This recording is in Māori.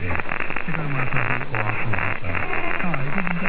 그걸 막 다시 와 그러니까 자 이거 진짜